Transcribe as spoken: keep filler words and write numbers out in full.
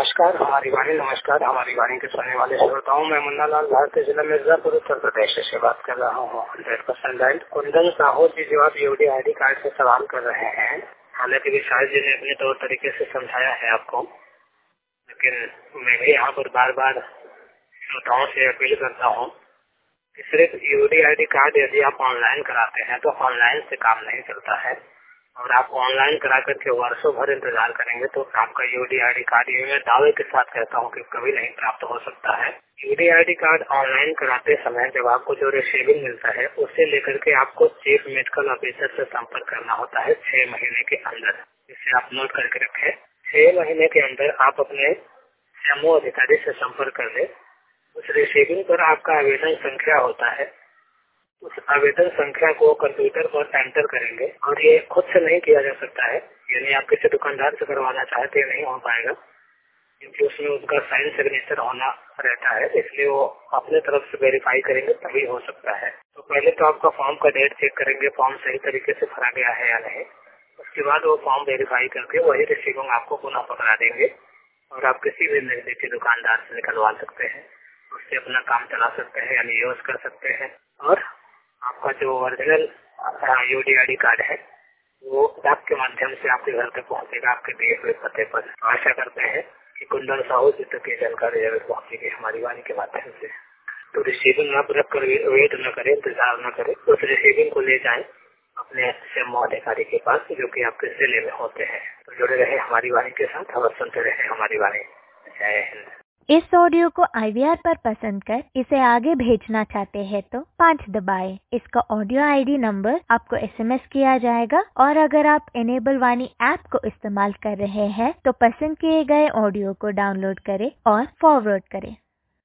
नमस्कार हमारी वाणी नमस्कार हमारी वाणी के सुनने वाले श्रोताओं मैं मुन्ना लाल भारतीय जिला मिर्जापुर उत्तर प्रदेश से बात कर रहा हूँ। Hundred percent right. Kundan Sahu ji जो आप यूडी आई डी कार्ड से सवाल कर रहे हैं, हालांकि विशाल जी ने अपने तौर तरीके से समझाया है आपको, लेकिन मैं भी यहाँ पर बार बार श्रोताओं से अपील करता हूँ कि सिर्फ यूडी आई डी कार्ड यदि आप ऑनलाइन कराते हैं तो ऑनलाइन से काम नहीं चलता है, और आप ऑनलाइन करा करके वर्षों भर इंतजार करेंगे तो आपका यूडी आई डी कार्ड, ये मैं दावे के साथ कहता हूँ कि कभी नहीं प्राप्त हो सकता है। UD I D card online कराते समय जब आपको जो रिसीविंग मिलता है उसे लेकर के आपको चीफ मेडिकल ऑफिसर से संपर्क करना होता है छह महीने के अंदर, जिससे आप नोट करके रखें। छह महीने के अंदर आप अपने सीएमओ अधिकारी से संपर्क कर ले। उस रिसीविंग पर आपका आवेदन संख्या होता है, उस आवेदन संख्या को कंप्यूटर पर एंटर करेंगे, और ये खुद से नहीं किया जा सकता है, यानी आप किसी दुकानदार से करवाना चाहते हैं नहीं हो पाएगा, क्योंकि उसमें उनका साइन सिग्नेचर होना रहता है, इसलिए वो अपने तरफ से वेरीफाई करेंगे तभी हो सकता है। तो पहले तो आपका फॉर्म का डेट चेक करेंगे, फॉर्म सही तरीके से भरा गया है या नहीं। उसके बाद वो फॉर्म वेरीफाई करके वही रिसीविंग आपको पुनः पकड़ा देंगे और आप किसी भी नजदीकी दुकानदार से निकलवा सकते हैं, उससे अपना काम चला सकते हैं यानी यूज कर सकते हैं। और आपका जो original UD I D card है वो डाक के माध्यम से आपके घर तक पहुंचेगा, आपके दिए हुए पते पर। आशा करते हैं कि कुंदन साहू जी तक की जानकारी जरूर पहुंचेगी हमारी वाणी के माध्यम से। तो रिसीविंग आप रख कर वेट न करें, इंतजार न करें, उस रिसीविंग को ले जाएं अपने सीएमओ अधिकारी के पास जो कि आपके जिले में होते हैं। तो जुड़े रहे हमारी वाणी के साथ और सुनते रहे हमारी वाणी। जय हिंद। इस ऑडियो को आई वी आर पर पसंद कर इसे आगे भेजना चाहते हैं तो पाँच दबाएं। इसका ऑडियो आई डी नंबर आपको एस एम एस किया जाएगा, और अगर आप इनेबल वाणी ऐप को इस्तेमाल कर रहे हैं तो पसंद किए गए ऑडियो को डाउनलोड करें और फॉरवर्ड करें।